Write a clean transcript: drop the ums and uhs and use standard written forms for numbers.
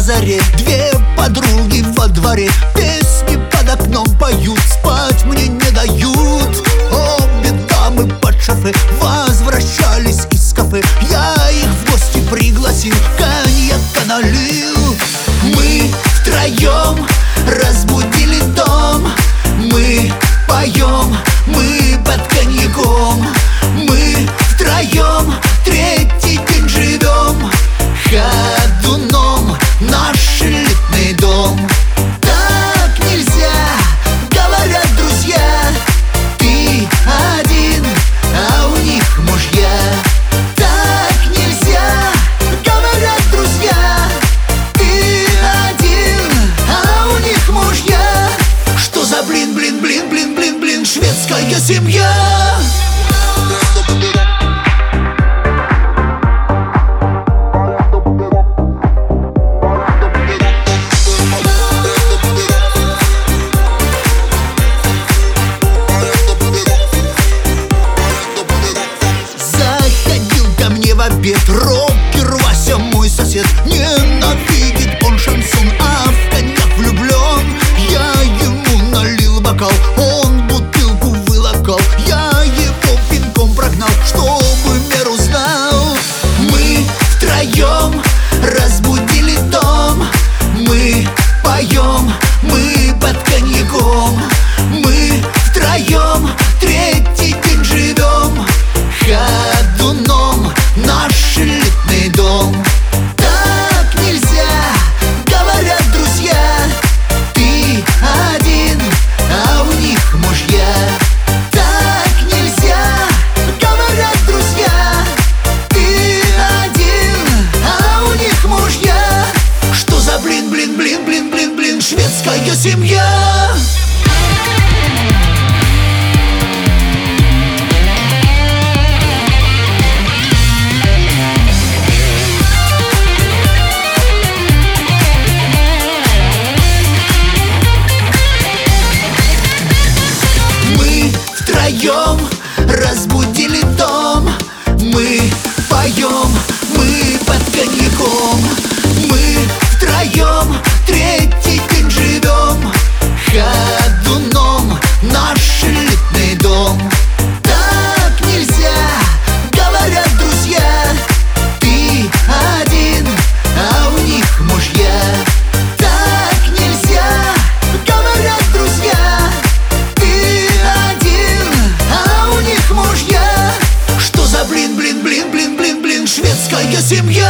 заре две подруги во дворе песни под окном поют, спать мне не дают. Обе дамы под шофе возвращались из кафе. Я их в гости пригласил, коньяка налил. Мы втроем разбудили дом. Мы поем, мы под коньяком. Мы втроем третий день живем. Ходуном наш элитный дом. Так нельзя, говорят друзья. Ты один, а у них мужья. Так нельзя, говорят друзья. Ты один, а у них мужья. Что за блин, шведская семья? Рокер Вася, мой сосед, ненавидит он шансон, а в коньяк влюблен. Я ему налил бокал, он бутылку вылокал. Я его пинком прогнал, чтобы меру знал. Мы втроем разбудили дом. Мы поем, мы под коньяком. Мы втроем третий день живем. Ходуном наш элитный дом. Так нельзя, говорят друзья. Ты один, а у них мужья. Так нельзя, говорят друзья. Ты один, а у них мужья. Что за блин, шведская семья? Втроем разбудили дом. Мы поем, мы под коньяком. Мы втроем третий день живем. Ходуном наш элитный дом. Так нельзя, говорят друзья. Ты один, а у них мужья. Так нельзя, говорят друзья. Что за блин, шведская семья?